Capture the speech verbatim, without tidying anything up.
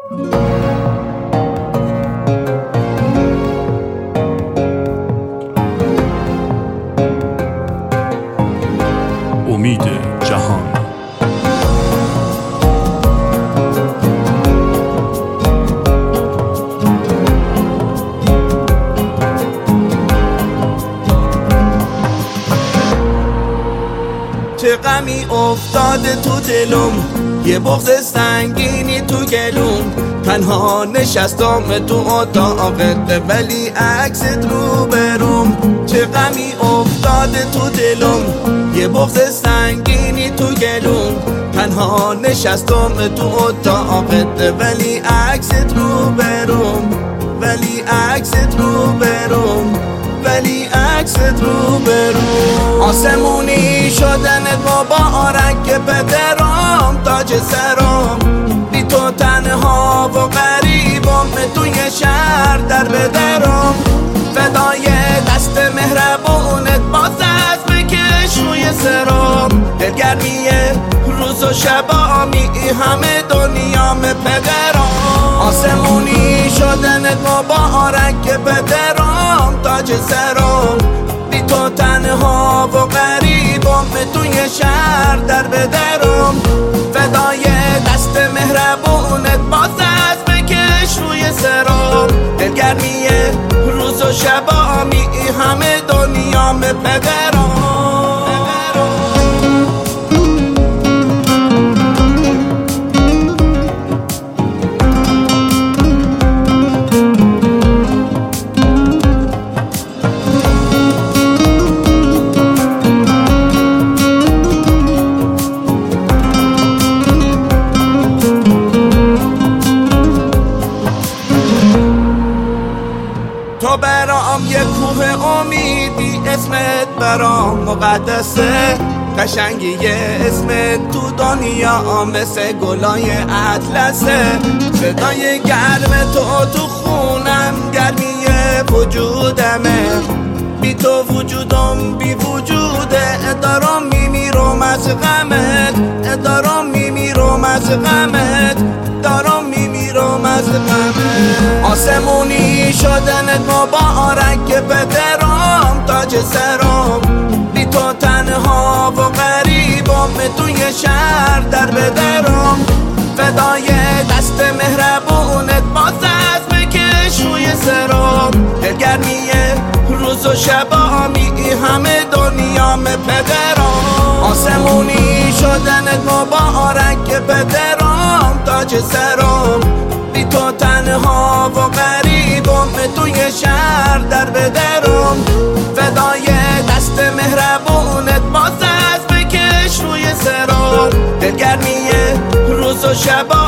امید جهان. چه غمی افتاده تو دلم، یه بغض سنگینی تو گلوم. تنها نشستم تو اتاقت ولی عکست رو بروم. چه غمی افتاده تو دلم، یه بغض سنگینی تو گلوم. تنها نشستم تو اتاقت ولی عکست رو بروم. ولی عکست رو بروم. ولی عکست رو بروم. آسمونی شدنت مبارک که پدرم تاج سرم. بی تو تنها و غریبم توی شهر در بدرم. فدای دست مهربونت باز از بکش روی سرم. دلگرمی روز و شبامی همه دنیام پدرم. آسمونی شدنت مبارک که پدرم تاج سرم. بی تو تنها و غریبم توی شهر در بدرم. فدای دست مهربونت باز از بکش روی سرم. دلگرمی روز و شبامی همه دنیام پدرم. تو برام یه کوه امیدی، اسمت برام مقدسه. قشنگی اسمت تو دنیا مثل گلای اطلسه. صدای گرم تو تو خونم گرمی وجودمه. بی تو وجودم بی وجوده. دارم میمیرم از غمت. دارم میمیرم از غمت. دارم میمیرم از غمت. آسمونی شدنت مبارک که پدرم تاج سرم. بی تو تنها و غریبم توی شهر در بدرم. فدای دست مهربونت باز از بکش روی سرم. دلگرمی روز و شبامی همه دنیام پدرم. آسمونی شدنت مبارک که پدرم تاج سرم. بی تو تنها و غریبم توی شهر در بدرم. فدای دست مهربونت باز از بکش روی سرم. دلگرمی روز و شب